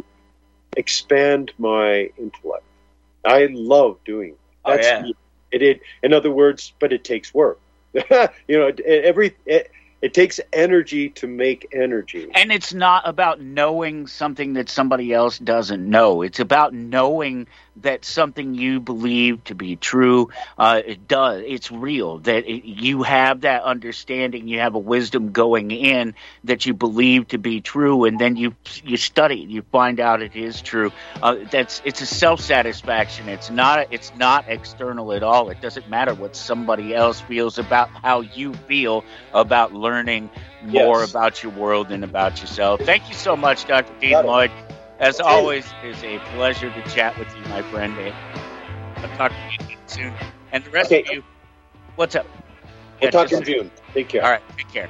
expand my intellect. I love doing it. That's, oh, yeah. it, it in other words, but it takes work. you know, every it, It takes energy to make energy. And it's not about knowing something that somebody else doesn't know. It's about knowing that something you believe to be true, uh, it does. It's real, that it, you have that understanding, you have a wisdom going in that you believe to be true, and then you you study it, you find out it is true. Uh, that's it's a self-satisfaction. It's not it's not external at all. It doesn't matter what somebody else feels about how you feel about learning more yes. about your world and about yourself. Thank you so much, Doctor Dean Lloyd. As always, it is a pleasure to chat with you, my friend. I'll talk to you again soon. And the rest okay. of you, what's up? We'll yeah, talk in June. Take care. All right, take care.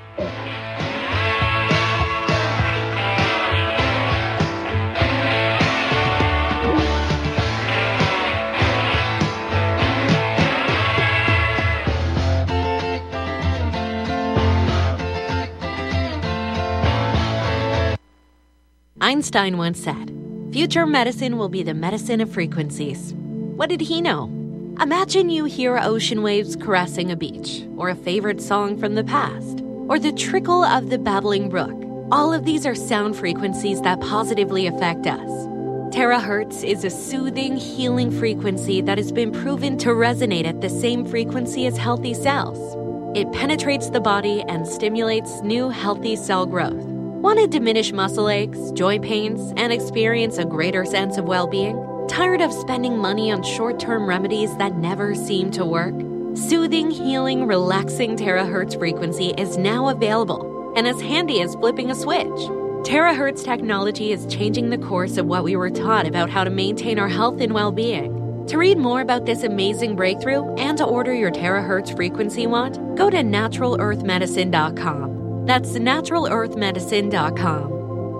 Einstein once said, "Future medicine will be the medicine of frequencies." What did he know? Imagine you hear ocean waves caressing a beach, or a favorite song from the past, or the trickle of the babbling brook. All of these are sound frequencies that positively affect us. Terahertz is a soothing, healing frequency that has been proven to resonate at the same frequency as healthy cells. It penetrates the body and stimulates new healthy cell growth. Want to diminish muscle aches, joint pains, and experience a greater sense of well-being? Tired of spending money on short-term remedies that never seem to work? Soothing, healing, relaxing terahertz frequency is now available and as handy as flipping a switch. Terahertz technology is changing the course of what we were taught about how to maintain our health and well-being. To read more about this amazing breakthrough and to order your terahertz frequency wand, go to natural earth medicine dot com. That's natural earth medicine dot com.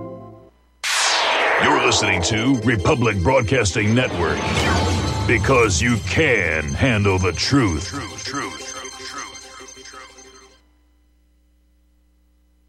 You're listening to Republic Broadcasting Network, because you can handle the truth. Truth, truth.